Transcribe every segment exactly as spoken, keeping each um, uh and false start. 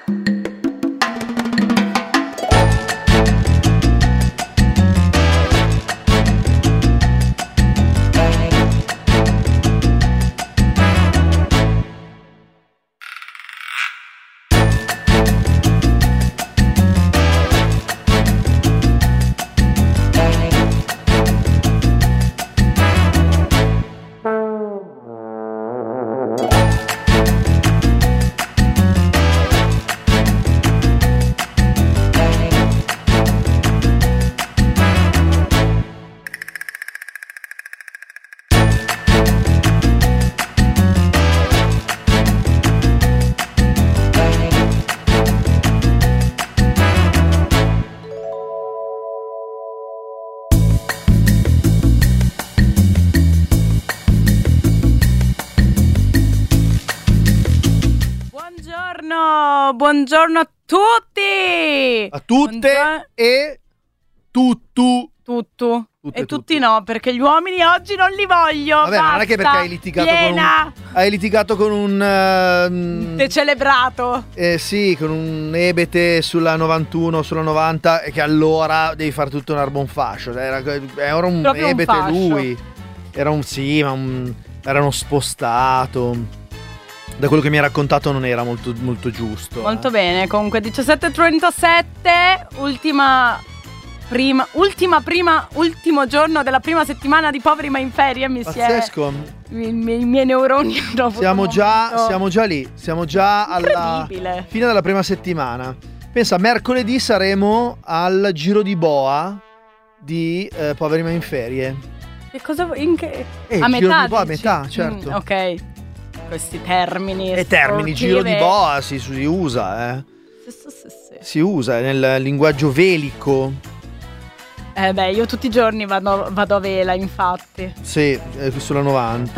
Buongiorno a tutti! A tutte Buongiorno. e tuttu. Tutto. Tutte, E tutto. tutti no, perché gli uomini oggi non li voglio. Vabbè, basta. non è che perché hai litigato Piena. con un hai litigato con un uh, Te celebrato. Eh sì, con un ebete sulla novantuno, sulla novanta, e che allora devi fare tutto un arbonfascio. Era, era un Proprio un ebete fascio. lui. Era un sì, ma un, era uno spostato. Da quello che mi ha raccontato non era molto, molto giusto. Molto eh. bene, comunque diciassette e trentasette, ultima prima ultima prima ultimo giorno della prima settimana di Poveri ma in ferie, mi si è Pazzesco. i, i, i miei neuroni hanno avuto Siamo un già, momento siamo già lì. Siamo già alla incredibile. fine della prima settimana. Pensa, mercoledì saremo al giro di boa di eh, Poveri ma in ferie. Che cosa in che Eh, a il giro metà di boa, a dici? metà, certo. Mm, ok. Questi termini E termini, giro di boa si, si usa, eh. Sì, sì, sì, sì. Si usa nel linguaggio velico. Eh beh, io tutti i giorni vado, vado a vela, infatti. Sì, eh, sulla novanta.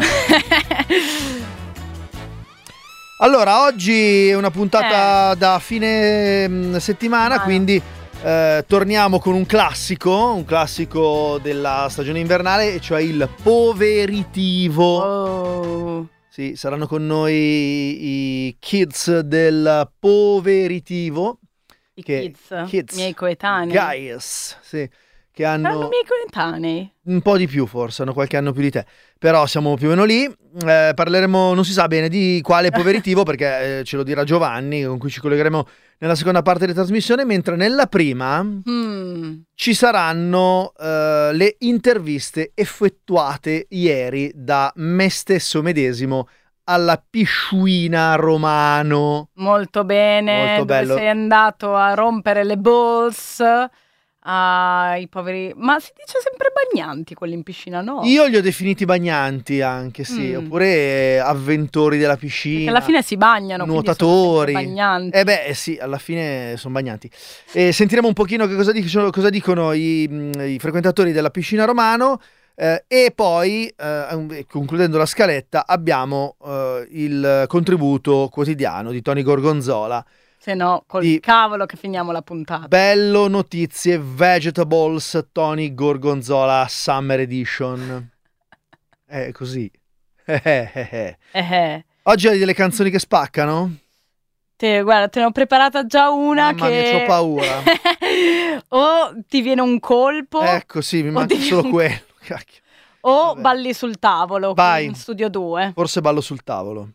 Allora, oggi è una puntata Eh. da fine mh, settimana, Ah, no. quindi eh, torniamo con un classico, un classico della stagione invernale, e cioè il poveritivo. Oh. Sì, saranno con noi i kids del poveritivo. I Che- kids, kids. miei coetanei. Guys, sì, che Saranno hanno miei coetanei. un po' di più, forse, hanno qualche anno più di te, però siamo più o meno lì. Eh, parleremo, non si sa bene di quale poveritivo, perché eh, ce lo dirà Giovanni, con cui ci collegheremo nella seconda parte della trasmissione, mentre nella prima Mm. ci saranno eh, le interviste effettuate ieri da me stesso medesimo alla Pisciuina Romano. Molto bene. Molto Dove bello. sei andato a rompere le balls ai poveri. Ma si dice sempre bagnanti quelli in piscina, no? Io li ho definiti bagnanti anche, sì, Mm. oppure eh, avventori della Perché piscina. alla fine si bagnano. quindi Nuotatori. sono sempre bagnanti. Eh beh, eh sì, alla fine sono bagnanti. E sentiremo un pochino che cosa dicono, cosa dicono i, mh, i frequentatori della Piscina Romano. Eh, e poi, eh, concludendo la scaletta, abbiamo eh, il contributo quotidiano di Tony Gorgonzola. Se no, col Di- cavolo che finiamo la puntata. Bello notizie Vegetables Tony Gorgonzola Summer Edition. È così. Eh, eh, eh. Eh, eh. Oggi hai delle canzoni che spaccano? Te, guarda, te ne ho preparata già una Mamma che... mia, c'ho paura. O ti viene un colpo, Ecco, sì, mi manca Oddio. solo quello. Cacchio. o vabbè. balli sul tavolo Vai. in Studio due. Forse ballo sul tavolo.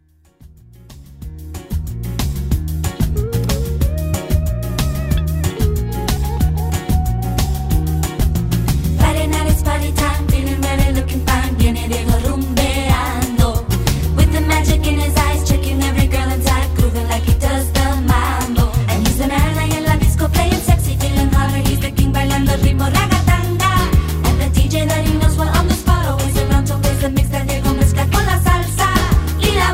Friday night it's party time, feeling ready, looking fine, viene Diego rumbeando. With the magic in his eyes, checking every girl inside, grooving like he does the mambo. And he's an ally in la disco, playing sexy, feeling hotter, he's the king, bailando el ritmo ragatanga. And the D J that he knows well on the spot, always around to raise the mix that Diego mezcla con la salsa. Y la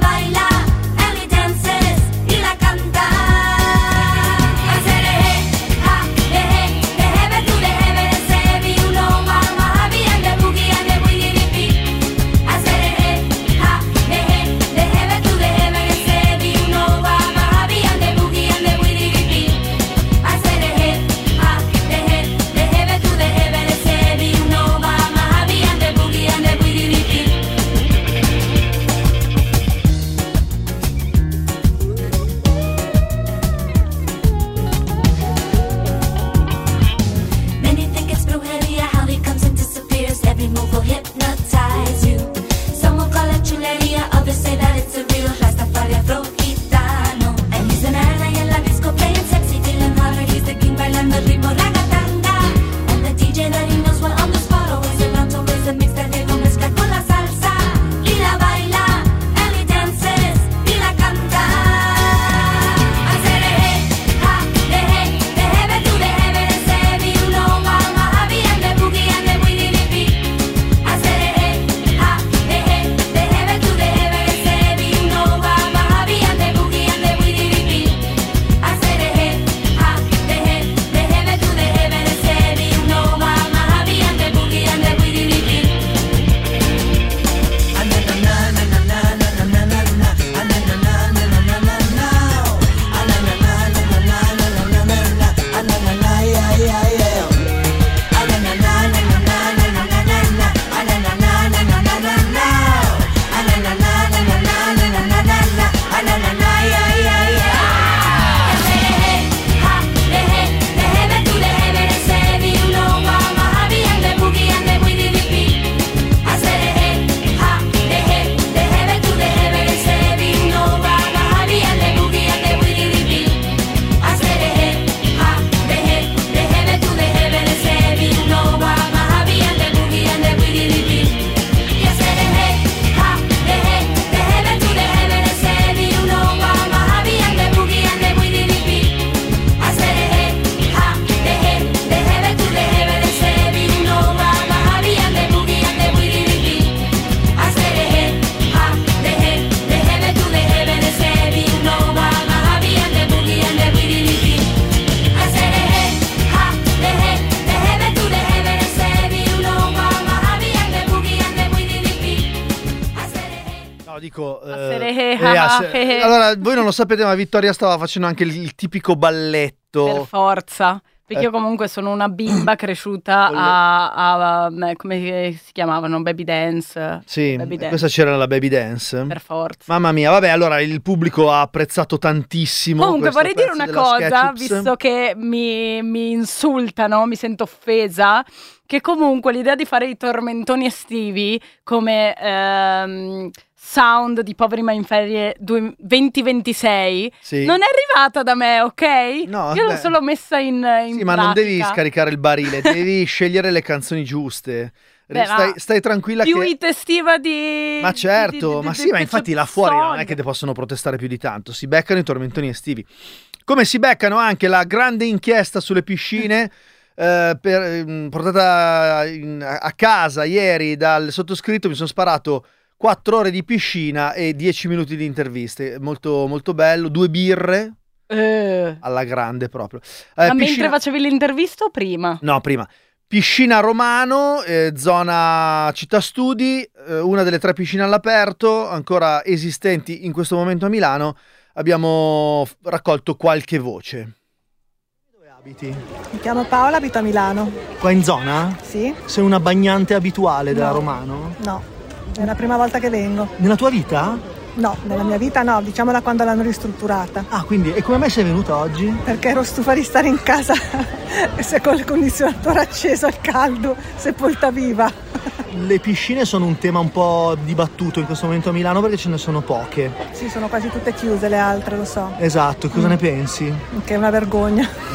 ecco. A eh, sere- eh, a se- allora, voi non lo sapete, ma Vittoria stava facendo anche il, il tipico balletto. Per forza. Perché io Eh. comunque sono una bimba cresciuta Con le- a, a- a- come si chiamavano? Baby dance. Sì, Baby dance. questa c'era la baby dance. Per forza. Mamma mia, vabbè, allora il pubblico ha apprezzato tantissimo. Comunque questo vorrei dire pezzo una della cosa, Sketchups. visto che mi, mi insultano, mi sento offesa, che comunque l'idea di fare i tormentoni estivi come ehm, sound di Poveri ma in ferie due- duemilaventisei Sì. non è arrivata da me, ok? No, Io l'ho beh. solo messa in, in Sì, ma non devi pratica. scaricare il barile, devi scegliere le canzoni giuste. Beh, stai, ma stai tranquilla più che... hit estiva di... Ma certo, di- di- di- ma di sì, ma Pet infatti Shop là fuori non Song. è che te possono protestare più di tanto, si beccano i tormentoni estivi. Come si beccano anche la grande inchiesta sulle piscine eh, per- mh, portata in- a a casa ieri dal sottoscritto. Mi sono sparato quattro ore di piscina e dieci minuti di interviste, molto, molto bello, due birre Eh, alla grande proprio. Eh, ma mentre piscina- facevi l'intervista o prima? No, prima. Piscina Romano, eh, zona città studi, eh, una delle tre piscine all'aperto, ancora esistenti in questo momento a Milano. Abbiamo f- raccolto qualche voce. Dove abiti? Mi chiamo Paola, abito a Milano. Qua in zona? Sì? Sei una bagnante abituale della No. Romano? No, è la prima volta che vengo. Nella tua vita? No, nella mia vita no, diciamo da quando l'hanno ristrutturata. Ah, quindi, e come mai sei venuta oggi? Perché ero stufa di stare in casa se col condizionatore acceso al caldo, sepolta viva. Le piscine sono un tema un po' dibattuto in questo momento a Milano perché ce ne sono poche. Sì, sono quasi tutte chiuse le altre, lo so, Esatto, cosa Mm. ne pensi? che è una vergogna.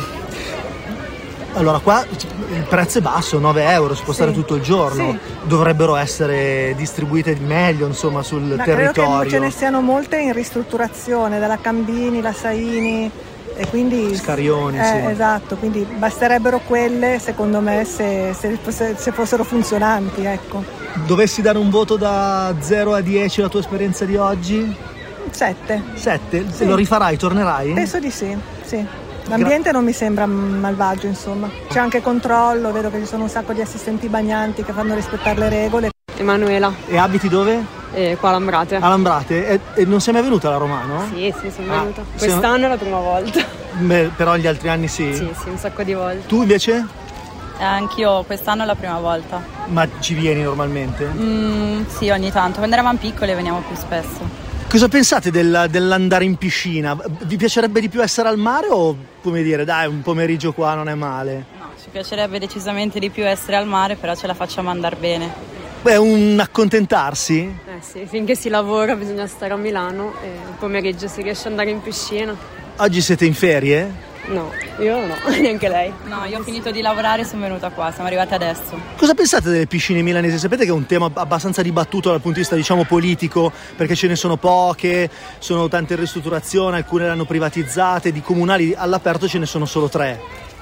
Allora, qua il prezzo è basso, nove euro, si può Sì. stare tutto il giorno. Sì. Dovrebbero essere distribuite meglio, insomma, sul Ma credo che territorio. ce ne siano molte in ristrutturazione, dalla Cambini, la Saini e quindi... Scarioni, eh, sì. Esatto, quindi basterebbero quelle, secondo me, se, se, se- se fossero funzionanti, ecco. Dovessi dare un voto da zero a dieci alla tua esperienza di oggi? Sette. sette? Sì. Lo rifarai, tornerai? Penso di sì, sì. L'ambiente non mi sembra malvagio, insomma. C'è anche controllo, vedo che ci sono un sacco di assistenti bagnanti che fanno rispettare le regole. Emanuela, E abiti dove? eh, qua a Lambrate. A Lambrate? E, e non sei mai venuta alla Romano? Sì, sì, sono Ah, venuta. se- Quest'anno è la prima volta. Beh, però gli altri anni sì. Sì, sì, un sacco di volte. Tu invece? Eh, anch'io quest'anno è la prima volta. Ma ci vieni normalmente? Mm, sì, ogni tanto. Quando eravamo piccoli veniamo più spesso. Cosa pensate del- dell'andare in piscina? Vi piacerebbe di più essere al mare o, come dire, dai, un pomeriggio qua non è male? No, ci piacerebbe decisamente di più essere al mare, però ce la facciamo andare bene. Beh, un accontentarsi? Eh sì, finché si lavora bisogna stare a Milano e il pomeriggio si riesce ad andare in piscina. Oggi siete in ferie? No, io no, neanche lei. No, io ho finito di lavorare e sono venuta qua, siamo arrivate adesso. Cosa pensate delle piscine milanesi? Sapete che è un tema abbastanza dibattuto dal punto di vista, diciamo, politico, perché ce ne sono poche, sono tante in ristrutturazione, alcune le hanno privatizzate, di comunali all'aperto ce ne sono solo tre.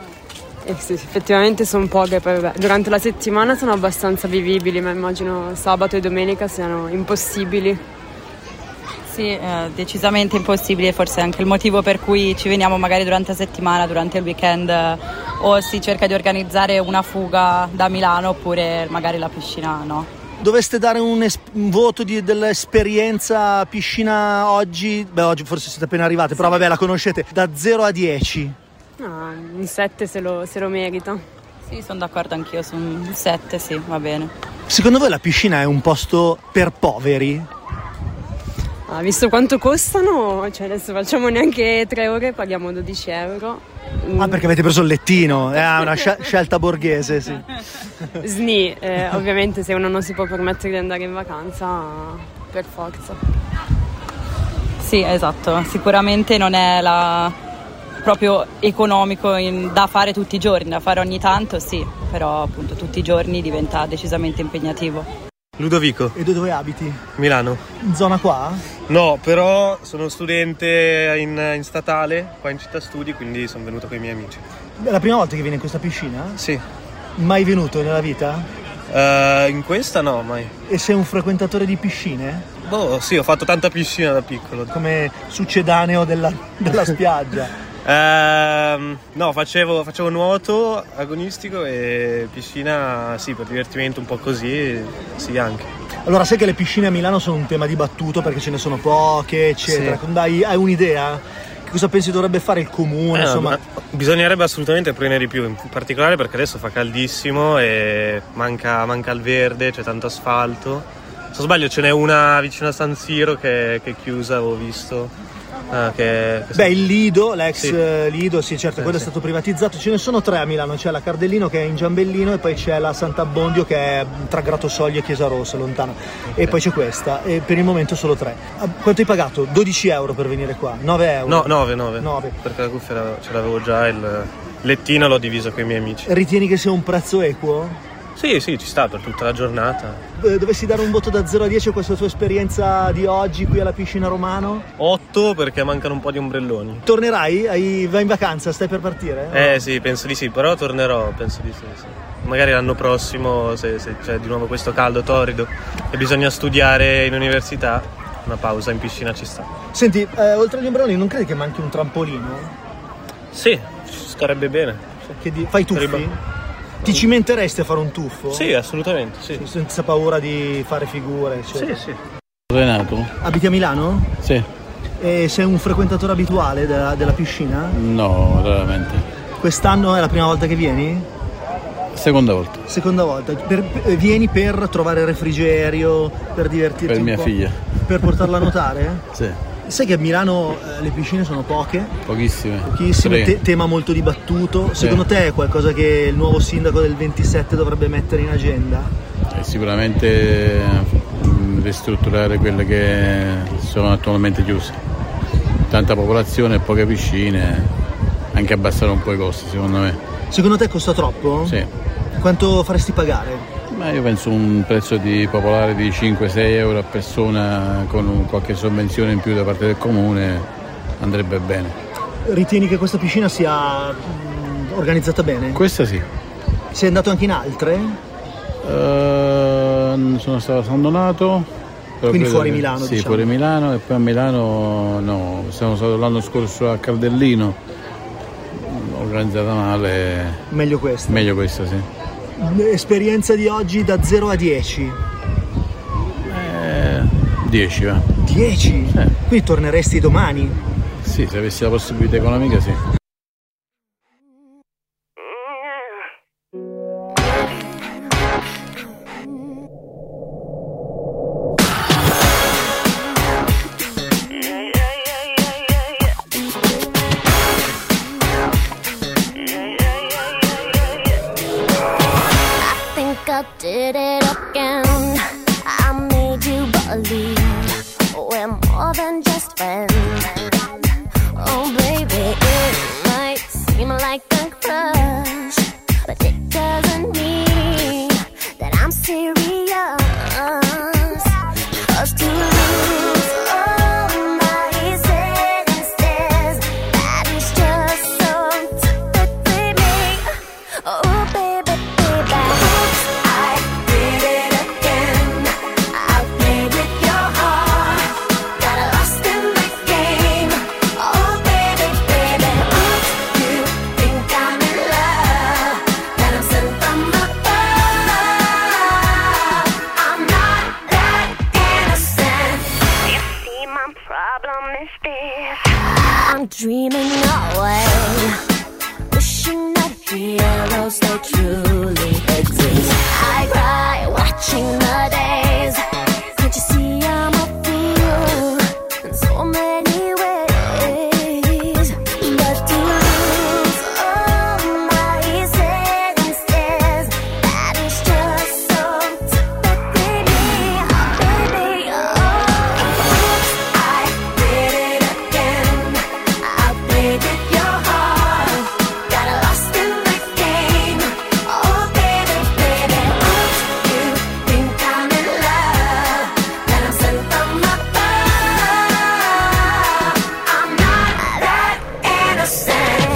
Eh sì, effettivamente sono poche, poi vabbè, durante la settimana sono abbastanza vivibili, ma immagino sabato e domenica siano impossibili. Sì, eh, decisamente impossibile, forse anche il motivo per cui ci veniamo magari durante la settimana, durante il weekend, eh, o si cerca di organizzare una fuga da Milano oppure magari la piscina no. Doveste dare un, es- un voto di- dell'esperienza piscina oggi? Beh, oggi forse siete appena arrivate, però vabbè, la conoscete. Da zero a dieci. No, un sette se lo, se lo merita. Sì, sono d'accordo anch'io, su un sette, sì, va bene. Secondo voi la piscina è un posto per poveri? Ah, visto quanto costano, cioè adesso facciamo neanche tre ore, paghiamo dodici euro. Ah, perché avete preso il lettino? È una scia- scelta borghese, sì. Sni, eh, ovviamente se uno non si può permettere di andare in vacanza, per forza. Sì, esatto, sicuramente non è la... proprio economico in- da fare tutti i giorni, da fare ogni tanto sì, però appunto tutti i giorni diventa decisamente impegnativo. Ludovico, E tu dove abiti? Milano. In zona qua? No, però sono studente in, in statale, qua in città studi, quindi sono venuto con i miei amici. È la prima volta che vieni in questa piscina? Sì. Mai venuto nella vita? Eh, in questa no, mai. E sei un frequentatore di piscine? Boh, sì, ho fatto tanta piscina da piccolo. Come succedaneo della, della spiaggia? Ehm, no, facevo, facevo nuoto agonistico e piscina, sì, per divertimento un po' così, sì anche. Allora, sai che le piscine a Milano sono un tema dibattuto perché ce ne sono poche, eccetera. Sì. Dai, hai un'idea? Che cosa pensi dovrebbe fare il comune? Eh, Insomma, bisognerebbe assolutamente prendere di più, in particolare perché adesso fa caldissimo e manca, manca il verde, c'è tanto asfalto. Se non sbaglio ce n'è una vicino a San Siro che, che è chiusa, avevo visto. Ah, che, che beh, il Lido, l'ex Sì. Lido, sì, certo, Sì, quello sì. è stato privatizzato. Ce ne sono tre a Milano, c'è la Cardellino che è in Giambellino e poi c'è la Sant'Abbondio che è tra Gratosoglia e Chiesa Rossa, lontano. E poi c'è questa, e per il momento solo tre. Ah, quanto hai pagato? dodici euro per venire qua? nove euro? No, nove, nove. Nove. Perché la cuffia la- ce l'avevo già, il lettino l'ho diviso con i miei amici. Ritieni che sia un prezzo equo? Sì, sì, ci sta per tutta la giornata. Eh, Dovessi dare un voto da zero a dieci a questa tua esperienza di oggi qui alla Piscina Romano? otto perché mancano un po' di ombrelloni. Tornerai? Hai- Vai in vacanza? Stai per partire? Eh sì, penso di sì, però tornerò, penso di sì, sì. Magari l'anno prossimo, se, se c'è di nuovo questo caldo torrido e bisogna studiare in università, una pausa in piscina ci sta. Senti, eh, oltre agli ombrelloni non credi che manchi un trampolino? Sì, ci starebbe bene. Sì, Che di- Fai tuffi? Riba- Ti cimenteresti a fare un tuffo? sì assolutamente, sì. Senza paura di fare figure, eccetera. Sì, sì. Renato? Abiti a Milano? Sì. E sei un frequentatore abituale della, della piscina? No, raramente. Quest'anno è la prima volta che vieni? Seconda volta. Seconda volta. Per- per- vieni per trovare refrigerio, per divertirti Per un mia po'? figlia. Per portarla a nuotare? Sì. Sai che a Milano eh, le piscine sono poche? Pochissime. Pochissime, Tre. te- tema molto dibattuto. Secondo te è qualcosa che il nuovo sindaco del ventisette dovrebbe mettere in agenda? E sicuramente mh, ristrutturare quelle che sono attualmente chiuse. Tanta popolazione, poche piscine, anche abbassare un po' i costi secondo me. Secondo te costa troppo? Sì. Quanto faresti pagare? Ma io penso un prezzo di popolare di cinque sei euro a persona con un- qualche sovvenzione in più da parte del comune andrebbe bene. Ritieni che questa piscina sia mh, organizzata bene? Questa sì. Sei andato anche in altre? Eh, sono stato a San Donato. però Quindi credo fuori che- Milano, Sì, diciamo. fuori Milano, e poi a Milano no, siamo stati l'anno scorso a Cardellino, organizzata male, Meglio questa. meglio questa sì. Esperienza di oggi da zero a dieci? Eh, dieci va. dieci? Eh. Quindi torneresti domani? Sì, se avessi la possibilità economica sì. I think I did it again. I made you believe we're more than just friends. Oh, baby, it might seem like a crush, but it doesn't mean that I'm serious. 'Cause to lose all my senses, that is just so typically me. Oh, baby, baby. Oops, I did it again. I played with your heart, got lost in the game. Oh, baby, baby. Oops, you think I'm in love, that I'm sent from above. I'm not that innocent. You see, my problem is this: I'm dreaming away, wishing that heroes they truly exist. I cry watching the days. Can't you see I'm a fool in so many ways? But to lose all my senses, that is just so typically me, baby. Oh, oops, I did it again. I played with your heart, got lost in the game. Oh, baby, baby. Oops, you think I'm in love, that I'm sent from above. I'm not that innocent.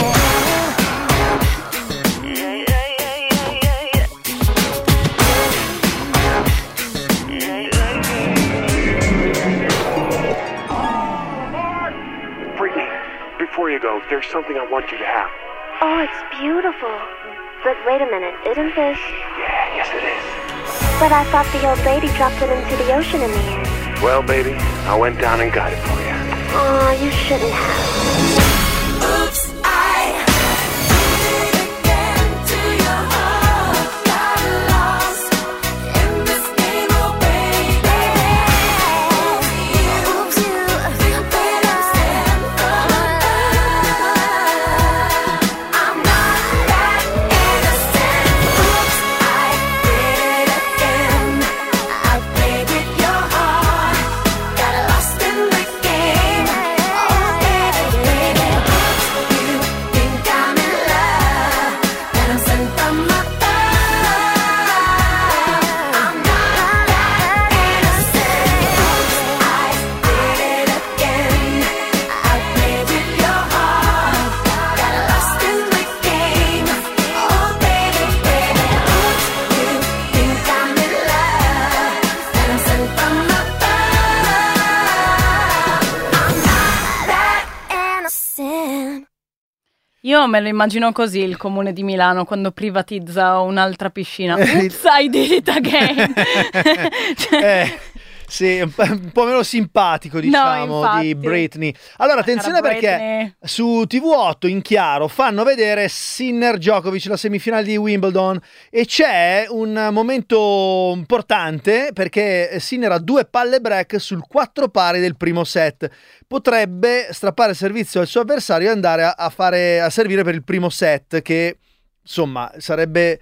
Brittany, before you go, there's something I want you to have. Oh, it's beautiful. But wait a minute, isn't this? Yeah, yes it is. But I thought the old lady dropped it into the ocean in the end. Well, baby, I went down and got it for you. Aw, you shouldn't have. Oops, I did it again to your heart. Got lost in this game, oh baby. Oops, you better stand for love. I'm not that innocent. Oops, I did it again. I played with your heart. Got lost in the game. Oh baby, baby. You think I'm in love, that I'm sent from above. I'm not that innocent. Oops, I did it again. I played with your heart. Got lost in the game. Oh baby, baby. You think I'm in love, that I'm sent from above. I'm not that innocent. Io me lo immagino così il comune di Milano quando privatizza un'altra piscina. Oops, I did it again. Cioè, Eh, sì, un po', un po' meno simpatico, diciamo, infatti. di Britney. Allora, attenzione cara perché Britney. su T V otto in chiaro fanno vedere Sinner Djokovic, la semifinale di Wimbledon, e c'è un momento importante perché Sinner ha due palle break sul quattro pari del primo set. Potrebbe strappare il servizio al suo avversario e andare a, a fare a servire per il primo set, che insomma sarebbe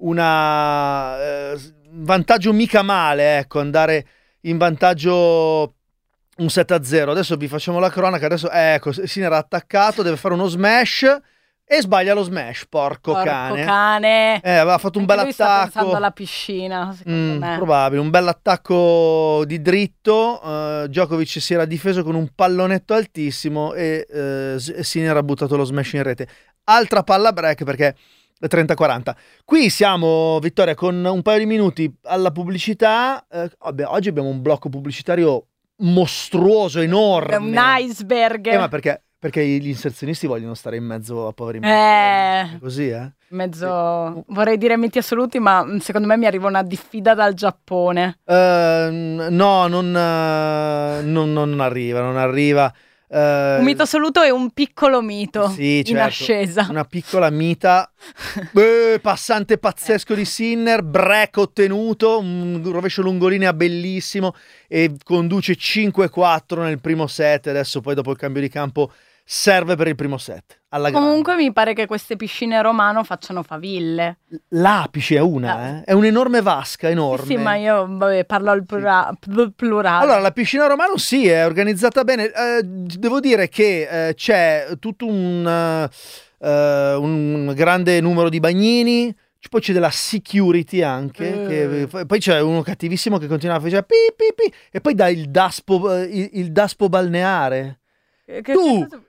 una eh, un vantaggio mica male, ecco, andare in vantaggio un set a zero. Adesso vi facciamo la cronaca. Adesso ecco, Sinner ha attaccato, deve fare uno smash e sbaglia lo smash, porco, porco cane. cane. Eh, aveva fatto un Anche bel lui sta pensando attacco. alla piscina, secondo Mm, me. probabile, un bell'attacco di dritto. uh, Djokovic si era difeso con un pallonetto altissimo e uh, Sinner ha buttato lo smash in rete. Altra palla break perché è trenta quaranta. Qui siamo, Vittoria, con un paio di minuti alla pubblicità. Eh, vabbè, oggi abbiamo un blocco pubblicitario mostruoso, enorme. È un iceberg. Eh, ma perché? Perché gli inserzionisti vogliono stare in mezzo a poveri Eh, È così, eh? mezzo, vorrei dire miti assoluti, ma secondo me mi arriva una diffida dal Giappone. Eh, no, non, eh, non, non arriva, non arriva. Eh, Un mito assoluto e un piccolo mito sì, in certo, ascesa. una piccola mita. Eh, passante pazzesco di Sinner, break ottenuto, un rovescio lungolinea bellissimo e conduce cinque quattro nel primo set. Adesso poi dopo il cambio di campo serve per il primo set. Alla grande. Comunque mi pare che queste piscine a Romano facciano faville. L'apice è una, eh? È un'enorme vasca, enorme. Sì, sì, ma io vabbè, parlo al plura- pl- plurale. Allora, la piscina Romano sì, è organizzata bene. Eh, devo dire che eh, c'è tutto un, eh, eh, un grande numero di bagnini, c- poi c'è della security anche, Mm. che- f- poi c'è uno cattivissimo che continua a fare pi, pi, pi, e poi dà il daspo, eh, il, il daspo balneare. Che- che Tu! cosa-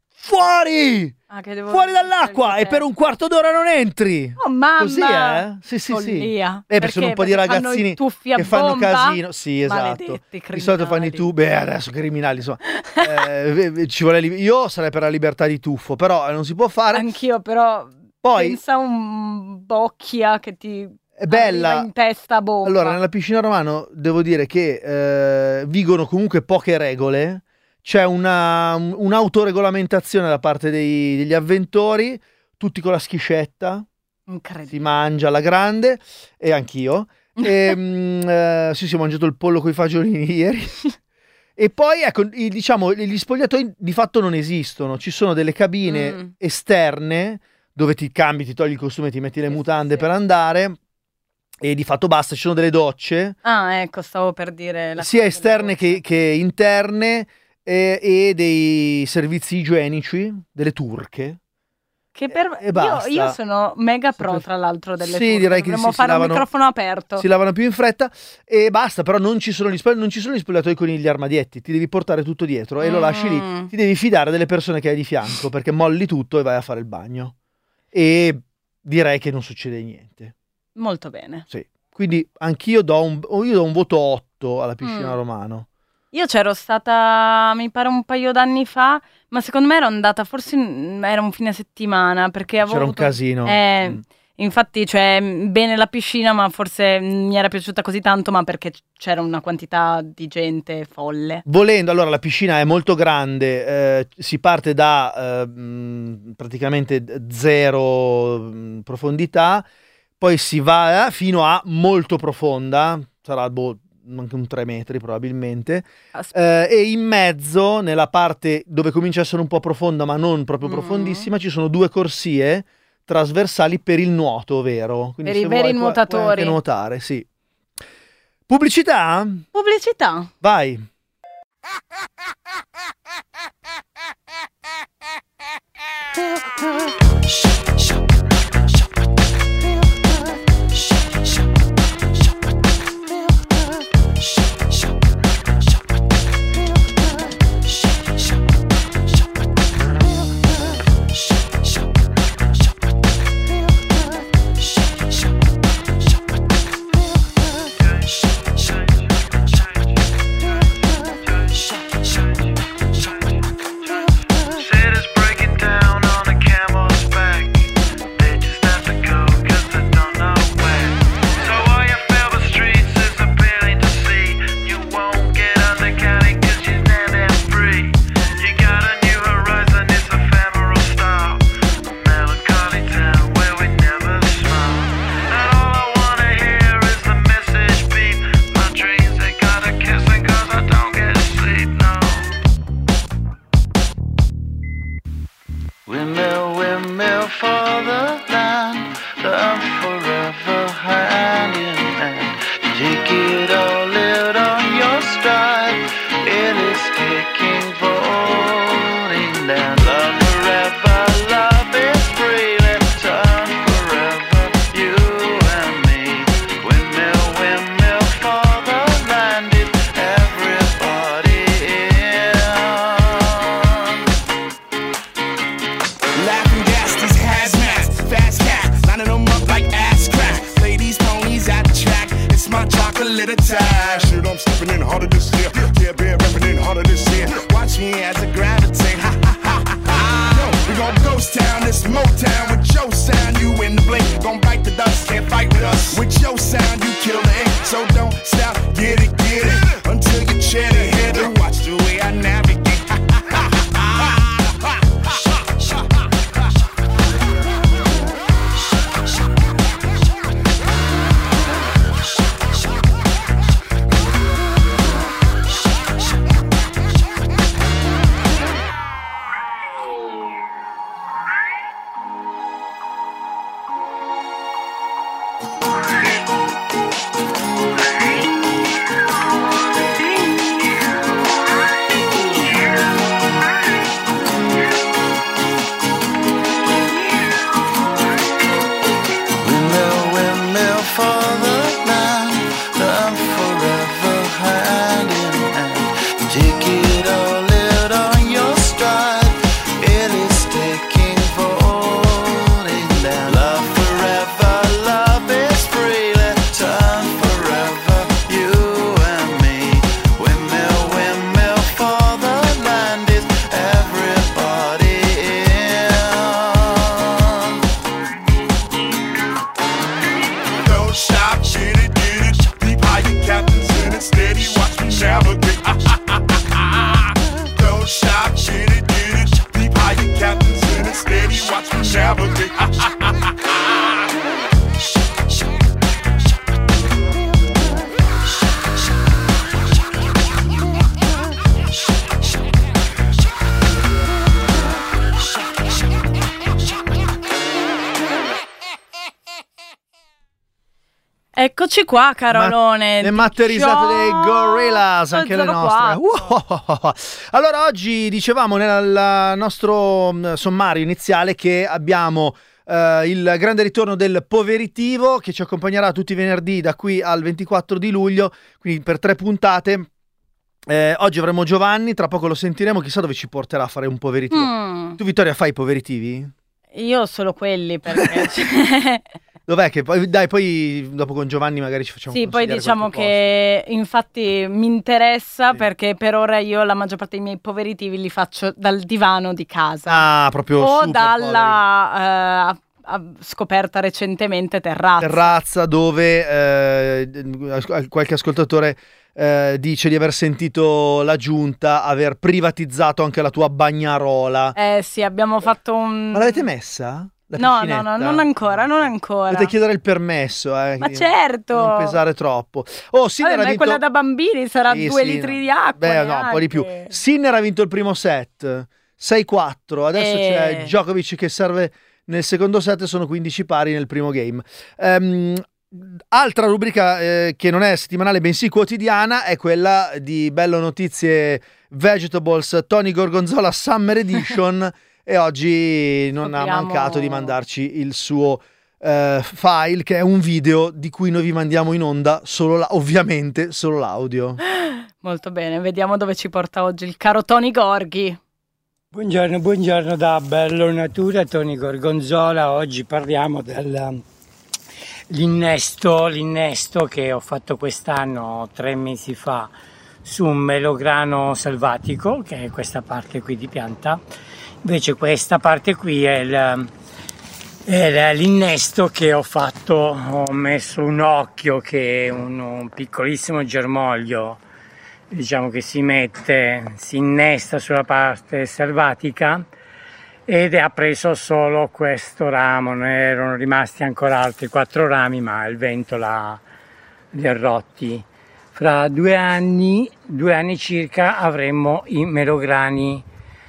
Fuori! Ah, che devo- Fuori dall'acqua e per un quarto d'ora non entri. Oh mamma! Così, eh? Sì, sì, sì. Follia. Eh, perché sono un po' di Perché fanno ragazzini i tuffi a che fanno bomba? casino. Sì, esatto. Maledetti Di solito fanno i criminali. tubi. Beh, adesso criminali, insomma. Eh, ci vuole li- Io sarei per la libertà di tuffo, però non si può fare. Anch'io, però Poi pensa un bocchia che ti è bella. arriva in testa a bomba. Allora, nella piscina Romano devo dire che eh, vigono comunque poche regole. C'è una, un- un'autoregolamentazione da parte dei- degli avventori, tutti con la schiscetta. Incredibile. Si mangia alla grande, e anch'io. E, mm, eh, sì, sì, ho mangiato il pollo con i fagiolini ieri. E poi, ecco, i- diciamo, gli spogliatoi di fatto non esistono. Ci sono delle cabine Mm. esterne dove ti cambi, ti togli il costume, ti metti le Sì, mutande sì, per sì. andare. E di fatto basta, ci sono delle docce, Ah, ecco, stavo per dire la sia cosa esterne della che, che interne, e, e dei servizi igienici, delle turche. Che per... e basta. Io, io sono mega pro, Sempre- tra l'altro, delle Sì, turche. direi che Dovremmo sì, si fare un lavano- microfono aperto. Si lavano più in fretta e basta, però non ci sono gli, spogli- non ci sono gli spogliatoi con gli armadietti, ti devi portare tutto dietro e lo lasci lì. Mm. Ti devi fidare delle persone che hai di fianco, perché molli tutto e vai a fare il bagno. E direi che non succede niente. Molto bene. Sì. Quindi anch'io do un, io do un voto otto alla piscina Mm. Romano. Io c'ero stata, mi pare, un paio d'anni fa, ma secondo me ero andata, forse in- era un fine settimana, perché avevo C'era un avuto- casino. Eh, Mm. Infatti, cioè, bene la piscina, ma forse mi era piaciuta così tanto, ma perché c'era una quantità di gente folle. Volendo, allora la piscina è molto grande, eh, si parte da eh, mh, praticamente zero mh, profondità, poi si va eh, fino a molto profonda, sarà boh, anche un tre metri probabilmente, eh, e in mezzo, nella parte dove comincia a essere un po' profonda ma non proprio Mm. profondissima, ci sono due corsie trasversali per il nuoto vero. Quindi Per i se veri vuoi, puoi- puoi nuotatori. anche nuotare, sì. Pubblicità? Pubblicità. Vai. City's breaking down on a camel's back. They just have to go 'cause they don't know where. So all your favorite streets is appealing to see. You won't get undercounted 'cause you're not that free. You got a new horizon, it's ephemeral style. A melancholy town where we never smile. And all I wanna hear is the message beep. My dreams, they gotta kissing 'cause I don't get sleep, no. Windmill, windmill for the land, love forever hand in hand. Take it all, live on your stride. It is taking voting down. Love forever, love is free. Let's turn forever, you and me. Windmill, windmill for the land. Is everybody in? Laughing gas, these hazmats, fast cat, lining them up like ass crack. Ladies, ponies at the track, it's my chocolate attack. Shit, I'm stepping in harder this year. Yeah, bear repping in harder this year. Watch me as I gravitate. Ha ha ha ha ha. Yo, we gon' ghost town, this Motown with your sound. You in the blink, gon' bite the dust, can't fight with us. With your sound, you kill the ink, so don't stop, get it, get it, until you chat it, hit it. Watch the way I navigate. Ha ha ha ha ha. Windmill, windmill for the land, love forever hand in hand. Take it all, live on your stride. It is taking voting down. Love forever, love is free. Let's turn forever, you and me. Windmill, windmill for the land. Is everybody in? Don't stop, get it, get it. Deep high, your captain's in it. Steady, watch me navigate. Ah, ah, ah, ah, ah. Don't stop, get it, get it. Deep high, your captain's in it. Steady, watch me navigate. Ah, ah, ah, ah, ah. Eccoci qua, Carolone. Le matterizzate dei Gorillaz, anche le nostre. quattro. Wow. Allora, oggi dicevamo nel nostro mh, sommario iniziale che abbiamo eh, il grande ritorno del Poveritivo che ci accompagnerà tutti i venerdì da qui al ventiquattro di luglio, quindi per tre puntate. Eh, oggi avremo Giovanni, tra poco lo sentiremo, chissà dove ci porterà a fare un Poveritivo. Mm. Tu, Vittoria, fai i Poveritivi? Io solo quelli perché cioè, Dov'è che poi, dai, poi dopo con Giovanni magari ci facciamo sì, poi consigliare diciamo qualche che infatti mi interessa perché per ora io la maggior parte dei miei poveritivi li faccio dal divano di casa Ah, proprio o super dalla eh, ha scoperta recentemente Terrazza. Terrazza, dove eh, qualche ascoltatore eh, dice di aver sentito la giunta aver privatizzato anche la tua bagnarola. Eh sì, abbiamo fatto un... Ma l'avete messa? La No, no, piscinetta? no, non ancora, non ancora. Dovete chiedere il permesso, eh. Ma certo! Non pesare troppo. Oh, Sinner Vabbè, ha ma è vinto... quella da bambini, sarà Sì, due sì, litri no. di acqua. Beh, no, un po' di più. neanche. Sinner ha vinto il primo set, sei quattro. Adesso Eh. c'è Djokovic che serve nel secondo set, sono quindici pari nel primo game. Ehm, altra rubrica eh, che non è settimanale bensì quotidiana è quella di Bello Notizie Vegetables Tony Gorgonzola Summer Edition. E oggi non ha Scopriamo- mancato di mandarci il suo eh, file, che è un video di cui noi vi mandiamo in onda solo la- ovviamente solo l'audio. Molto bene, vediamo dove ci porta oggi il caro Tony Gorghi. Buongiorno, buongiorno da Bello Natura, Tony Gorgonzola. Oggi parliamo dell'innesto, l'innesto che ho fatto quest'anno, tre mesi fa, su un melograno selvatico, che è questa parte qui di pianta. Invece questa parte qui è, il, è l'innesto che ho fatto, ho messo un occhio che è un, un piccolissimo germoglio, diciamo che si mette, si innesta sulla parte selvatica ed ha preso solo questo ramo, ne erano rimasti ancora altri quattro rami ma il vento l'ha, li ha rotti. Fra due anni, due anni circa avremo i melograni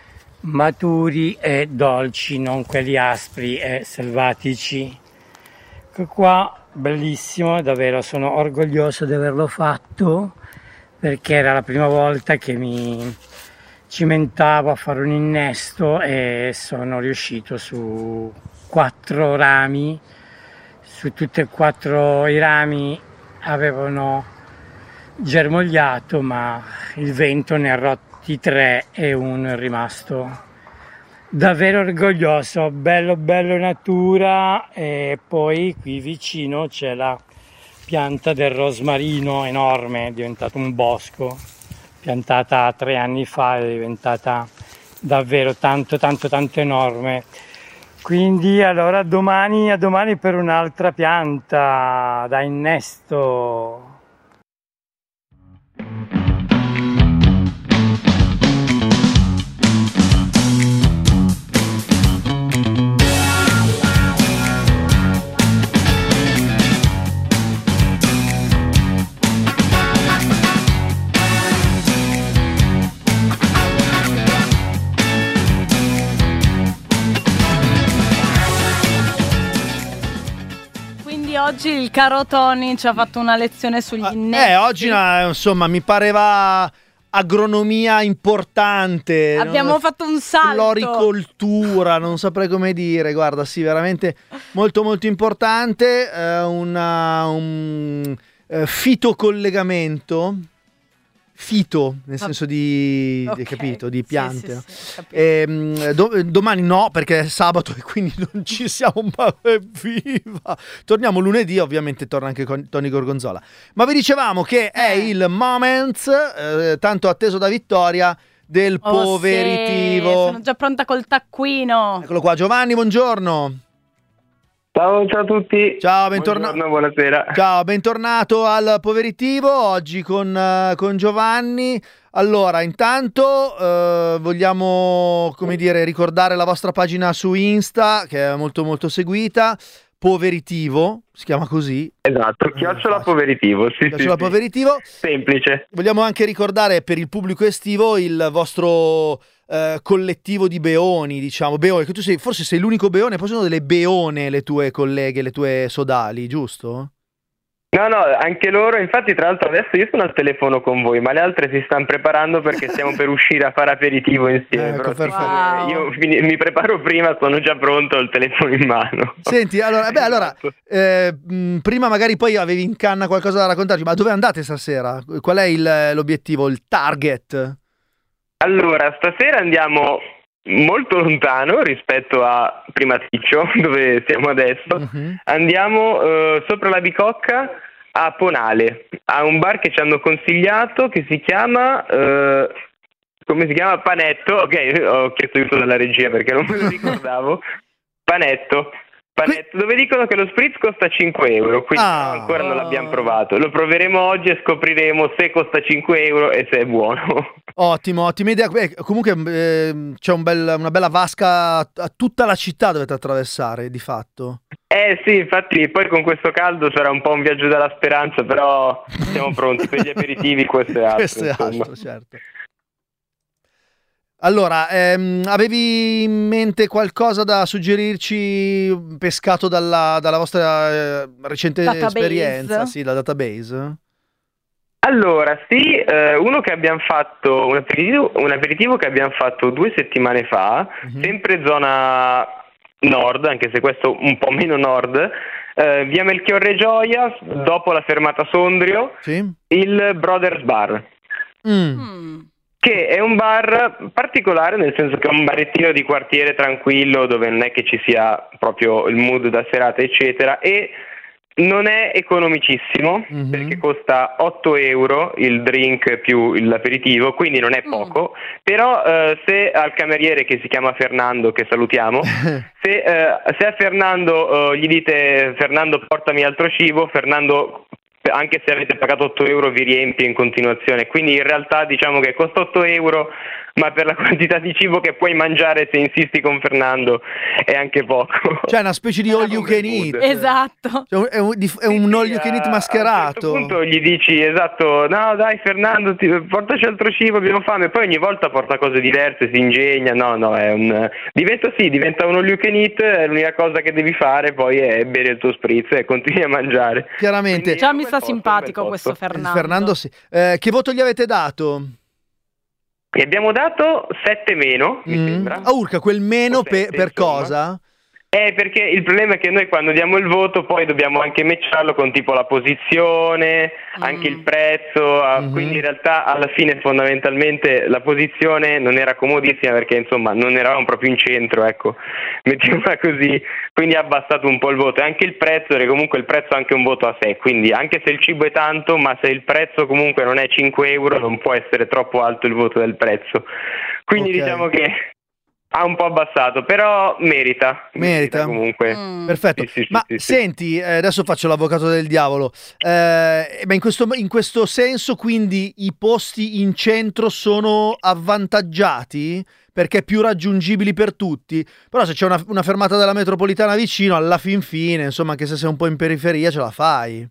maturi e dolci, non quelli aspri e selvatici. Ecco qua, bellissimo, davvero sono orgoglioso di averlo fatto, perché era la prima volta che mi cimentavo a fare un innesto e sono riuscito su quattro rami, su tutti e quattro i rami avevano germogliato, ma il vento ne ha rotti tre e uno è rimasto. Davvero orgoglioso, bello bello natura. E poi qui vicino c'è la pianta del rosmarino enorme, è diventato un bosco, piantata tre anni fa, è diventata davvero tanto tanto tanto enorme. Quindi allora domani, a domani per un'altra pianta da innesto. Quindi oggi il caro Tony ci ha fatto una lezione sugli innesti. Eh, oggi no, insomma mi pareva agronomia importante. Abbiamo no? fatto un salto. Floricoltura, non saprei come dire, guarda, sì, veramente molto molto importante, eh, una, un eh, fitocollegamento, fito nel senso di, Ok, hai capito, di sì, piante. sì, no? sì, capito. Ehm, do- domani no, perché è sabato e quindi non ci siamo, ma evviva! Torniamo lunedì, ovviamente torna anche con Tony Gorgonzola. Ma vi dicevamo che è il moment eh, tanto atteso da Vittoria del Oh, poveritivo. sì, sono già pronta col taccuino. Eccolo qua, Giovanni, buongiorno. Ciao, ciao a tutti. Ciao, bentornato. Buongiorno, buonasera. Ciao, bentornato al Poveritivo, oggi con, eh, con Giovanni. Allora, intanto eh, vogliamo, come dire, ricordare la vostra pagina su Insta, che è molto molto seguita, Poveritivo, si chiama così. Esatto, chiocciola poveritivo, sì, Chiocciola sì, sì. Poveritivo. Semplice. Vogliamo anche ricordare per il pubblico estivo il vostro eh, collettivo di beoni, diciamo, beoni, che tu sei, forse sei l'unico beone, poi sono delle beone le tue colleghe, le tue sodali, giusto? No, no, anche loro, infatti tra l'altro adesso io sono al telefono con voi, ma le altre si stanno preparando perché stiamo per uscire a fare aperitivo insieme. Ecco, però perfetto. siccome io mi, mi preparo prima, sono già pronto, ho il telefono in mano. Senti, allora, beh, allora eh, mh, prima magari poi avevi in canna qualcosa da raccontarci, ma dove andate stasera? Qual è il- l'obiettivo, il target? Allora, stasera andiamo molto lontano rispetto a Primaticcio, dove siamo adesso. Andiamo eh, sopra la Bicocca a Ponale, a un bar che ci hanno consigliato che si chiama eh, come si chiama? Panetto. Ok, ho chiesto aiuto dalla regia perché non me lo ricordavo. Panetto. Panetto, dove dicono che lo spritz costa cinque euro, quindi Ah. ancora non l'abbiamo provato. Lo proveremo oggi e scopriremo se costa cinque euro e se è buono. Ottimo, ottima idea. Beh, comunque eh, c'è un bel- una bella vasca a a tutta la città dovete attraversare, di fatto. Eh sì, infatti poi con questo caldo sarà un po' un viaggio della speranza, però siamo pronti per gli aperitivi, questo è altro. Questo è insomma. altro, certo. Allora, ehm, avevi in mente qualcosa da suggerirci pescato dalla, dalla vostra eh, recente Database? esperienza? Sì, la database? Allora, sì, eh, uno che abbiamo fatto, un aperitivo, un aperitivo che abbiamo fatto due settimane fa, sempre zona nord, anche se questo un po' meno nord, eh, via Melchiorre Gioia, dopo la fermata Sondrio, Sì. il Brothers Bar, Mm. che è un bar particolare, nel senso che è un barettino di quartiere tranquillo, dove non è che ci sia proprio il mood da serata, eccetera, e non è economicissimo, perché costa otto euro il drink più l'aperitivo, quindi non è poco, però eh, se al cameriere, che si chiama Fernando, che salutiamo, se, eh, se a Fernando eh, gli dite Fernando portami altro cibo, Fernando, anche se avete pagato otto euro, vi riempie in continuazione, quindi in realtà diciamo che costa otto euro, ma per la quantità di cibo che puoi mangiare, se insisti con Fernando, è anche poco. Cioè una specie di all you can eat. Esatto. Cioè, è un, di- è un all you can eat A un mascherato. certo punto gli dici, esatto, no dai Fernando, ti, portaci altro cibo, abbiamo fame, poi ogni volta porta cose diverse, si ingegna, no no, è un diventa sì, diventa un all you can eat, è l'unica cosa che devi fare poi è bere il tuo spritz e continui a mangiare. Chiaramente. Già mi sta simpatico questo Il Fernando. Fernando sì. Eh, che voto gli avete dato? Gli abbiamo dato sette meno, mi Mm. sembra. Ah, urca, quel meno O pe- sette, per insomma. cosa? Eh, perché il problema è che noi quando diamo il voto poi dobbiamo anche matcharlo con tipo la posizione, anche il prezzo, ah, quindi in realtà alla fine fondamentalmente la posizione non era comodissima perché insomma non eravamo proprio in centro, ecco, mettiamola così, quindi ha abbassato un po' il voto e anche il prezzo, perché comunque il prezzo è anche un voto a sé, quindi anche se il cibo è tanto, ma se il prezzo comunque non è cinque euro non può essere troppo alto il voto del prezzo, quindi Ok. diciamo che ha un po' abbassato, però merita. Merita. comunque. Perfetto. Sì, sì, sì, Ma sì, sì. senti, eh, adesso faccio l'avvocato del diavolo. Eh, ma in questo, in questo senso, quindi, i posti in centro sono avvantaggiati? Perché è più raggiungibili per tutti? Però se c'è una, una fermata della metropolitana vicino, alla fin fine, insomma, anche se sei un po' in periferia, ce la fai.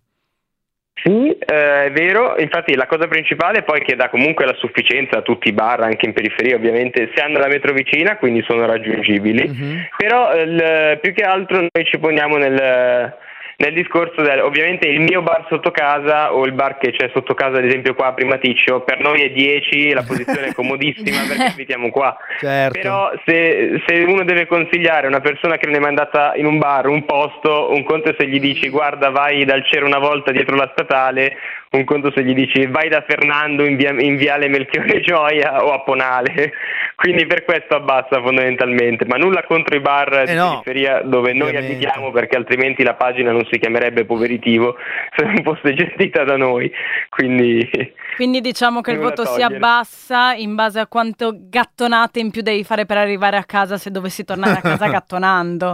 Sì, eh, è vero, infatti la cosa principale è poi che dà comunque la sufficienza a tutti i bar, anche in periferia ovviamente, se hanno la metro vicina, quindi sono raggiungibili, però il- più che altro noi ci poniamo nel, nel discorso del, ovviamente il mio bar sotto casa o il bar che c'è sotto casa, ad esempio qua a Primaticcio, per noi è dieci, la posizione è comodissima perché abitiamo qua, Certo. però se, se uno deve consigliare a una persona che non è mai andata in un bar, un posto, un conto è se gli dici guarda vai dal Cero una volta dietro la statale, un conto se gli dici vai da Fernando in, via, in viale Melchiorre Gioia o a Ponale, quindi per questo abbassa fondamentalmente, ma nulla contro i bar di Eh no, periferia dove noi ovviamente. abitiamo, perché altrimenti la pagina non si chiamerebbe Poveritivo se non fosse gestita da noi, quindi Quindi diciamo che il nulla voto si togliere. abbassa in base a quanto gattonate in più devi fare per arrivare a casa se dovessi tornare a casa gattonando.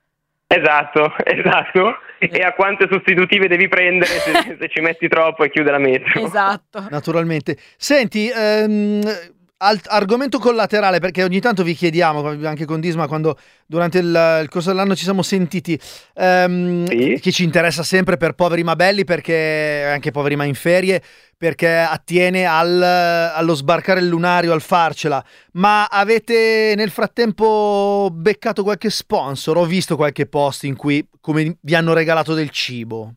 Esatto, esatto, e a quante sostitutive devi prendere se, se ci metti troppo e chiude la metro. Esatto. Naturalmente. Senti, ehm, alt- argomento collaterale, perché ogni tanto vi chiediamo, anche con Disma, quando durante il, il corso dell'anno ci siamo sentiti, ehm, che ci interessa sempre per Poveri ma Belli, perché anche Poveri ma in ferie, perché attiene al, allo sbarcare il lunario, al farcela. Ma avete nel frattempo beccato qualche sponsor? Ho visto qualche post in cui come vi hanno regalato del cibo.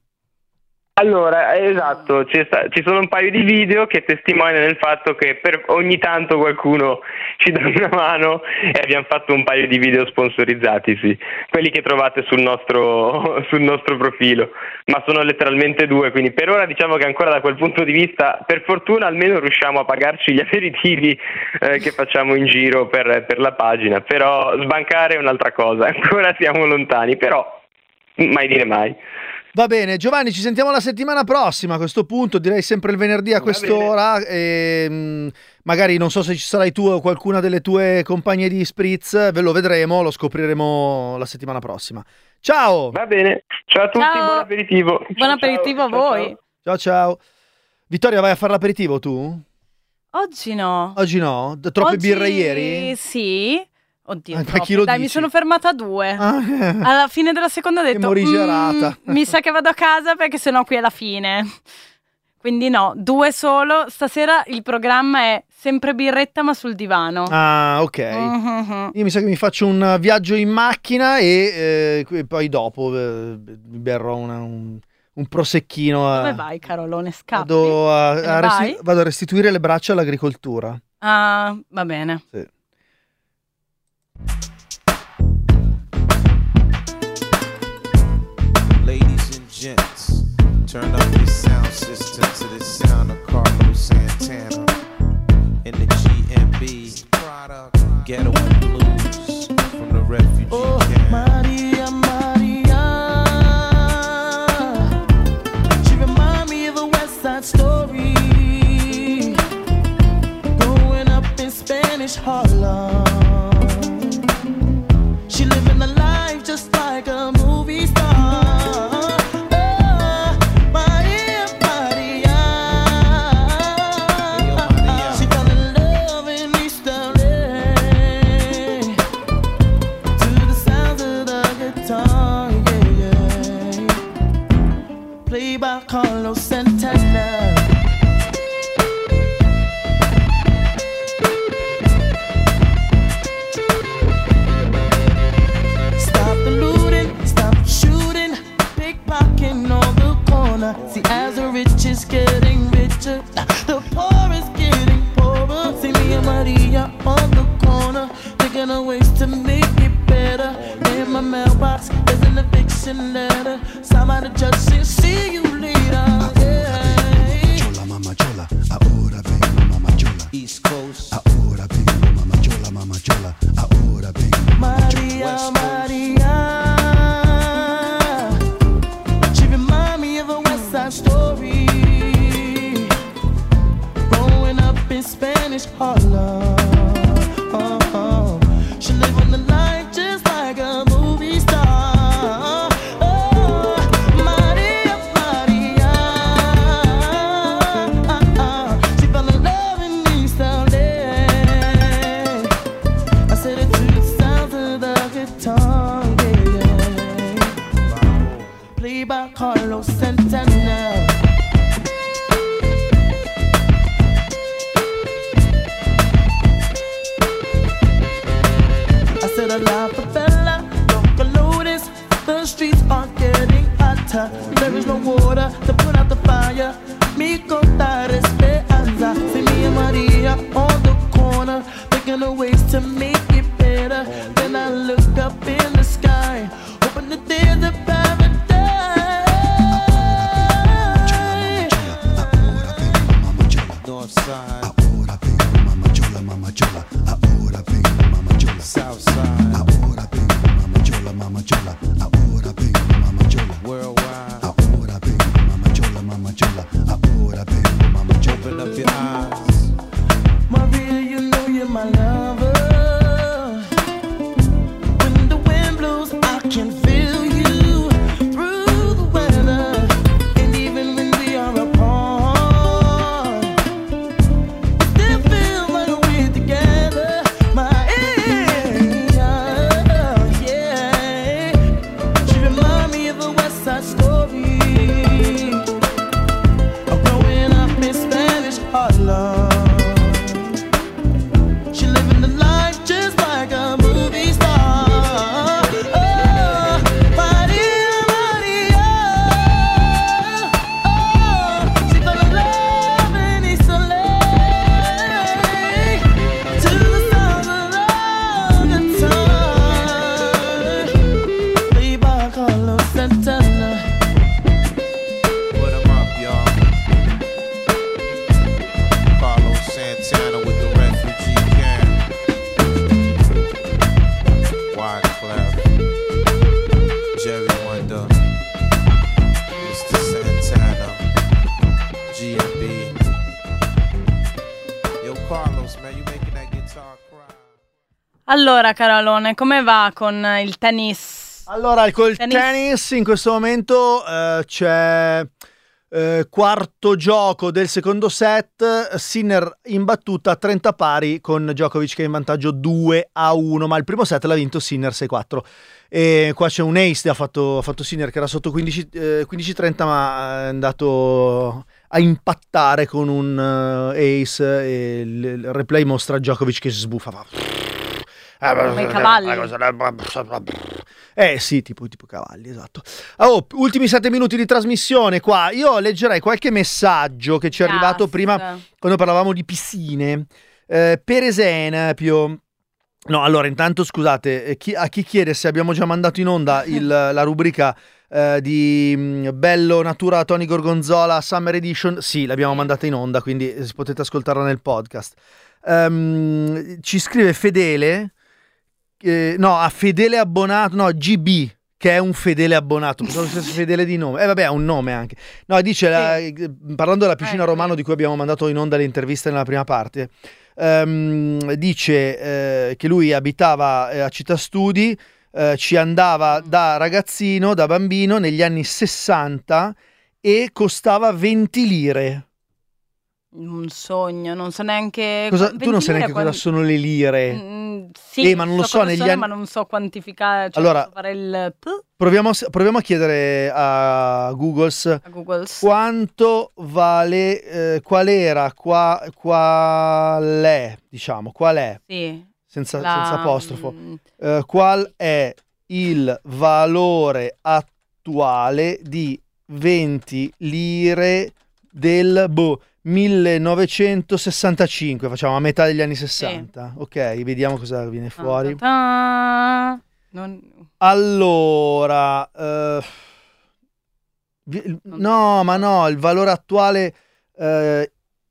Allora, esatto, ci, sta- ci sono un paio di video che testimoniano il fatto che per ogni tanto qualcuno ci dà una mano e abbiamo fatto un paio di video sponsorizzati, sì, quelli che trovate sul nostro, sul nostro profilo, ma sono letteralmente due, quindi per ora diciamo che ancora da quel punto di vista, per fortuna almeno riusciamo a pagarci gli aperitivi eh, che facciamo in giro per, per la pagina, però sbancare è un'altra cosa, ancora siamo lontani, però mai dire mai. Va bene, Giovanni, ci sentiamo la settimana prossima. A questo punto direi sempre il venerdì a quest'ora. E, mh, magari non so se ci sarai tu o qualcuna delle tue compagne di Spritz, ve lo vedremo, lo scopriremo la settimana prossima. Ciao! Va bene, ciao a tutti, Ciao. buon aperitivo. Buon Ciao, aperitivo ciao, a ciao, voi. ciao. Ciao ciao. Vittoria, vai a fare l'aperitivo tu? Oggi no. Oggi no? D- Troppe Oggi birre ieri? Sì. Oddio, Ma troppe. chi lo Dai, mi dici? sono fermata a due. Ah, eh. Alla fine della seconda ho detto morigerata. "Mm, mi sa che vado a casa perché sennò qui è la fine. Quindi no, due solo. Stasera il programma è sempre birretta ma sul divano. Ah, ok. Mhm. Io mi sa che mi faccio un viaggio in macchina e eh, poi dopo eh, mi berrò una- un, un prosecchino. a- Dove vai, Carolone? Scappi? Vado a, Te ne a resti- vai? vado a restituire le braccia all'agricoltura. Ah, va bene. Sì. Ladies and gents, turn up your sound system to the sound of Carlos Santana in the G M B Ghetto and Blues from the refugee camp. Maria, Maria, she remind me of a West Side Story, growing up in Spanish Harlem. She living a life just like a movie star. Oh, Maria, Maria, she fell in love in East L A to the sounds of the guitar, yeah, yeah. Played by Carlos Santana. Stop the looting, stop shooting, pickpocketing on the corner. See, as the rich is getting richer, the poor is getting poorer. See me and Maria on the corner, thinking of ways to make it better. In my mailbox, there's an eviction letter. Signed by the judge saying, see you later. Yeah. Chola, mama chola, ahora vengo, mama chola. East Coast, Ahora vengo, mama chola, mama chola. Ahora vengo, mama chola. Maria, Maria, she remind me of a West Side Story, growing up in Spanish Harlem. Oh, oh. She living the life just like a movie star. Oh, Maria, Maria, she fell in love in East L A. I said it to the sound of the guitar, yeah. Played by Carlos Santana. I said a la favela, local lotus. The streets are getting hotter. There is no water to put out the fire. Mi contar esperanza. See me and Maria on the corner, thinking of ways to make it better. Then I look up in the sky, hoping that there's a paradise. North Side, Ahora vengo, mama chola, mama chola. Ahora vengo, mama chola. South Side, Ahora vengo, mama chola, mama chola. Ahora vengo, mama chola. worldwide. Ahora vengo, mama chola, mama chola. Ahora vengo, mama chola. Open up your eyes. Maria, you know you're my lover. When the wind blows, I can feel you through the weather. And even when we are apart, it still feels like we're together. Maria, yeah. She remind me of a West Side Story, of growing up in Spanish Harlem. She living the life just like a movie star. Oh, Maria, Maria, oh, she fell in love in East L A to the sound of the guitar. Played by Carlos Santana. Put 'em up, y'all. Carlos Santana with the refugee camp. Wyclef, Jerry Wonder, Allora, Carolone, come va con il tennis? Allora, col tennis, tennis in questo momento eh, c'è eh, quarto gioco del secondo set, Sinner in battuta trenta pari con Djokovic che è in vantaggio due a uno, ma il primo set l'ha vinto Sinner sei a quattro. E qua c'è un ace, ha fatto, ha fatto Sinner che era sotto quindici a trenta, ma è andato a impattare con un uh, ace e il, il replay mostra Djokovic che sbuffa. Come i cavalli. Eh sì, tipo, tipo cavalli, esatto. Oh, ultimi sette minuti di trasmissione qua. Io leggerei qualche messaggio che ci è yes. arrivato prima quando parlavamo di piscine. Eh, per esempio... No, allora intanto scusate, chi, a chi chiede se abbiamo già mandato in onda il, la rubrica eh, di mh, Bello Natura Tony Gorgonzola Summer Edition, sì, l'abbiamo mandata in onda, quindi potete ascoltarla nel podcast. Um, ci scrive Fedele, eh, no, a Fedele Abbonato, no, G B, che è un fedele abbonato, pensavo che fosse fedele di nome, eh vabbè ha un nome anche. No, dice, sì. la, parlando della piscina eh, Romano di cui abbiamo mandato in onda le interviste nella prima parte, Um, dice eh, che lui abitava eh, a Città Studi, eh, ci andava da ragazzino, da bambino negli anni sessanta e costava venti lire. Un sogno, non so neanche cosa, tu non sai neanche quando... cosa sono le lire. Mm, sì, eh, ma non lo so, so negli sono, anni... ma non so quantificare, cioè allora, so fare il proviamo, proviamo a chiedere a Googles, a Googles. quanto vale, eh, qual era, qua, qual è, diciamo, qual è, sì, senza, la... senza apostrofo, eh, qual è il valore attuale di venti lire del boh, millenovecentosessantacinque, facciamo a metà degli anni sessanta. Sì. Ok, vediamo cosa viene fuori. Non... Allora, uh, vi... no, ma no, il valore attuale uh,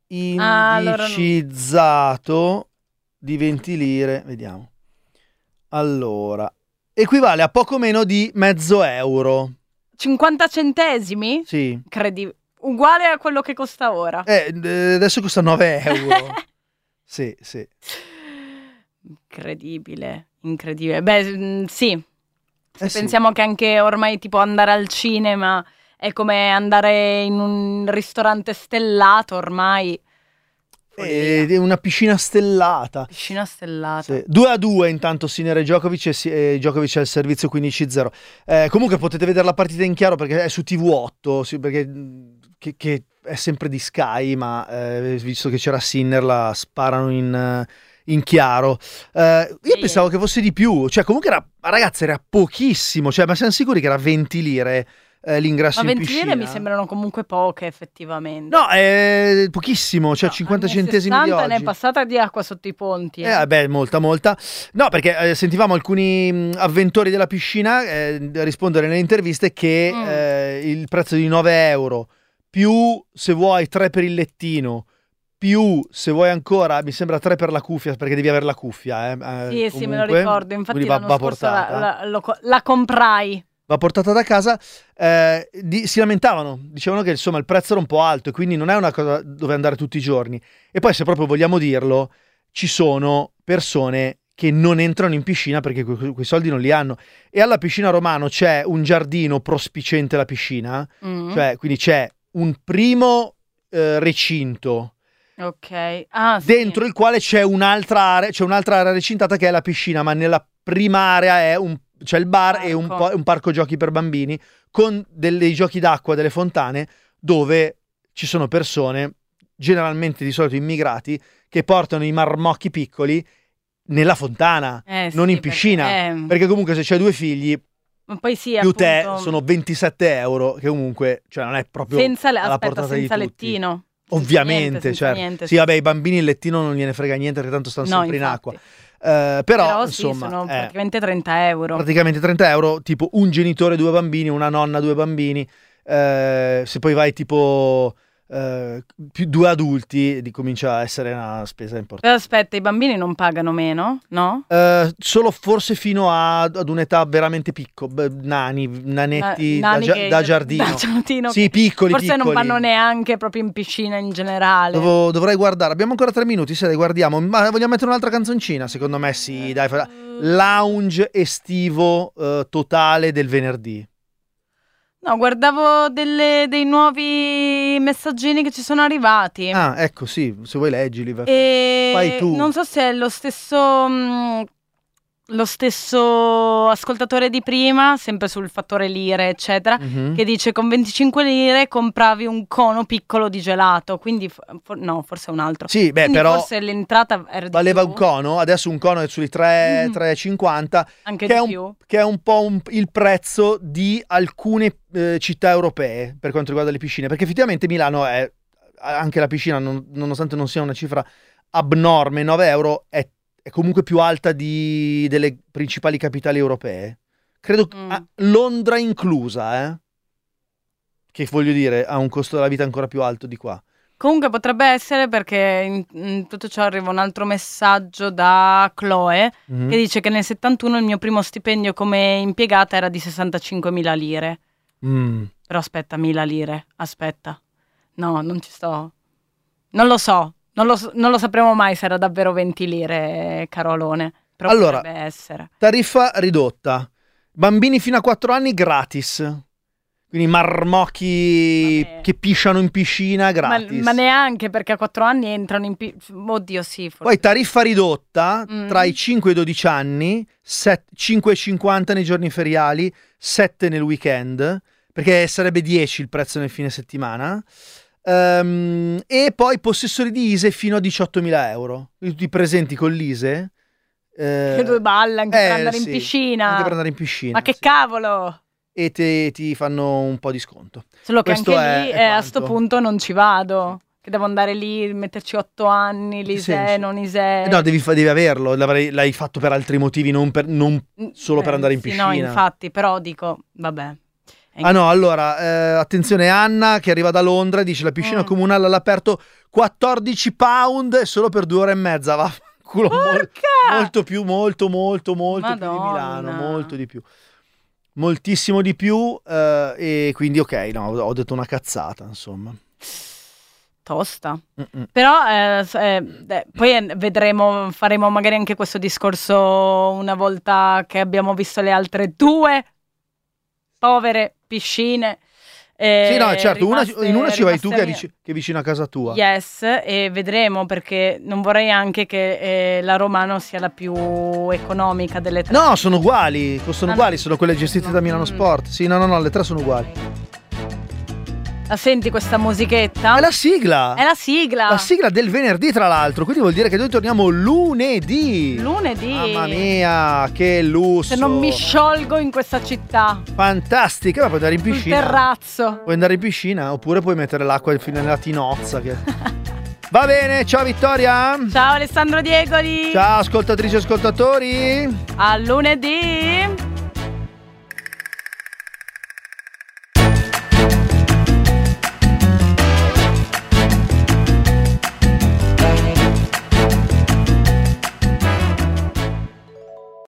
indicizzato ah, allora non... di venti lire, vediamo. Allora, equivale a poco meno di mezzo euro. cinquanta centesimi? Sì. Credi... Uguale a quello che costa ora. Eh, adesso costa nove euro. Sì, sì. Incredibile, incredibile. Beh, sì. Eh Pensiamo sì. che anche ormai tipo andare al cinema è come andare in un ristorante stellato ormai. È una piscina stellata. Piscina stellata. Sì. due a due intanto Sinner e Djokovic e, e Djokovic è al servizio quindici a zero. Eh, comunque potete vedere la partita in chiaro perché è su T V otto, sì, perché che, che è sempre di Sky, ma eh, visto che c'era Sinner la sparano in, in chiaro. Eh, io sì, pensavo che fosse di più, cioè comunque era, ragazzi, era pochissimo, cioè, ma siamo sicuri che era venti lire? Eh, l'ingresso ma in venti piscina. lire mi sembrano comunque poche effettivamente. No, è pochissimo, cioè no, cinquanta centesimi di oggi. Ne è passata di acqua sotto i ponti. Eh, eh beh, molta, molta. No, perché eh, sentivamo alcuni mh, avventori della piscina eh, rispondere nelle interviste che mm. eh, il prezzo di nove euro più se vuoi tre per il lettino più se vuoi ancora, mi sembra tre per la cuffia, perché devi avere la cuffia. Eh, sì, comunque, sì, me lo ricordo. Infatti va, l'anno va scorso portata. La, la, la comprai. Va portata da casa, eh, di, si lamentavano, dicevano che insomma il prezzo era un po' alto e quindi non è una cosa dove andare tutti i giorni. E poi, se proprio vogliamo dirlo, ci sono persone che non entrano in piscina perché que- quei soldi non li hanno. E alla piscina Romano c'è un giardino prospiciente la piscina, mm. cioè quindi c'è un primo eh, recinto. Ok. Ah, sì. Dentro il quale c'è un'altra area, c'è un'altra area recintata che è la piscina, ma nella prima area è un c'è il bar parco. E un, po- un parco giochi per bambini con dei, dei giochi d'acqua, delle fontane, dove ci sono persone, generalmente di solito immigrati, che portano i marmocchi piccoli nella fontana, eh, non sì, in piscina, perché, eh... perché comunque se c'hai due figli ma poi sì, più appunto... te sono ventisette euro, che comunque cioè non è proprio senza le... alla aspetta, portata senza di tutti. lettino. Ovviamente, niente, certo. Niente, sì, vabbè, i bambini il lettino non gliene frega niente perché tanto stanno no, sempre infatti. in acqua. Uh, però, però insomma, sì, sono eh, praticamente trenta euro. Praticamente trenta euro, tipo un genitore, due bambini, una nonna, due bambini. Uh, se poi vai tipo uh, eh, più due adulti, di comincia a essere una spesa importante. Però aspetta, i bambini non pagano meno, no? Eh, solo forse fino a, ad un'età veramente piccola, nani, nanetti Na- nani da, che- da giardino. da giardino Sì, che piccoli, Forse piccoli. non vanno neanche proprio in piscina in generale. Dovo- dovrei guardare, abbiamo ancora tre minuti, se le guardiamo. Ma vogliamo mettere un'altra canzoncina? Secondo me sì, dai. fa- Lounge estivo eh, totale del venerdì. No, guardavo delle- dei nuovi messaggini che ci sono arrivati. Ah, ecco, sì, se vuoi leggili. va- E Fai tu. non so se è lo stesso mh, lo stesso ascoltatore di prima, sempre sul fattore lire, eccetera, Mhm. che dice con venticinque lire compravi un cono piccolo di gelato, quindi f- for- no, forse è un altro. Sì, beh, Quindi però forse l'entrata era di valeva più. un cono, adesso un cono è sui tre Mm. tre e cinquanta, Anche che di è, un, più. che è un po' un- il prezzo di alcune eh, città europee per quanto riguarda le piscine, perché effettivamente Milano è, anche la piscina, non- nonostante non sia una cifra abnorme, nove euro è, è comunque più alta di, delle principali capitali europee. Credo Mm. ah, Londra inclusa, eh? Che voglio dire, ha un costo della vita ancora più alto di qua. Comunque potrebbe essere perché in, in tutto ciò arriva un altro messaggio da Chloe Mhm. che dice che nel settantuno il mio primo stipendio come impiegata era di sessantacinquemila lire. Mm. Però aspetta, mila lire, aspetta. No, non ci sto. Non lo so, non lo, s- non lo sapremo mai se era davvero venti lire, Carolone. Però Allora, potrebbe essere. Tariffa ridotta. Bambini fino a quattro anni gratis. Quindi marmocchi che pisciano in piscina Ma, gratis. ma neanche perché a quattro anni entrano in... pi- Oddio, sì, forse. Poi tariffa ridotta Mm. tra i cinque e i dodici anni, set- cinque e cinquanta nei giorni feriali, sette nel weekend, perché sarebbe dieci il prezzo nel fine settimana. Ehm, e poi possessori di I S E fino a diciottomila euro. Quindi tutti presenti con l'I S E. eh, Che due balle anche per eh, andare in sì, piscina. anche per andare in piscina. Ma che cavolo! E te- ti fanno un po' di sconto. Solo che Questo anche lì è- eh, è a quanto. sto punto non ci vado. Che devo andare lì, metterci otto anni, l'I S E, senso? non I S E. Eh no, devi, fa- devi averlo, l'avrei- l'hai fatto per altri motivi, non, per- non solo per Eh, andare in sì, piscina. no, infatti, però dico, vabbè. Ah no, allora, eh, attenzione, Anna che arriva da Londra, dice la piscina Mm. comunale all'aperto quattordici pound solo per due ore e mezza, va culo, mol- molto più, molto, molto, molto più di Madonna. Milano, molto di più. Moltissimo di più, eh, e quindi ok, no, ho detto una cazzata, insomma. Tosta. Mm-mm. Però eh, s- eh, eh, poi eh, vedremo, faremo magari anche questo discorso una volta che abbiamo visto le altre due povere piscine. eh, Sì, no, certo, una- rimaste- in una ci vai tu che è, rimaste- vici- che è vicino a casa tua. Yes, e vedremo perché non vorrei anche che eh, la Romano sia la più economica delle tre. No, sono uguali, costano Ah, uguali, sono quelle gestite da Milano Sport. Sì, no, no, no, le tre sono uguali. La senti questa musichetta? È la sigla. È la sigla. La sigla del venerdì, tra l'altro, quindi vuol dire che noi torniamo lunedì. Lunedì. Mamma mia, che lusso. Se non mi sciolgo in questa città. Fantastica, ma puoi andare in Sul piscina. terrazzo. Puoi andare in piscina oppure puoi mettere l'acqua fino nella tinozza. Che... Va bene, ciao Vittoria. Ciao Alessandro Diegoli. Ciao ascoltatrici e ascoltatori. A lunedì.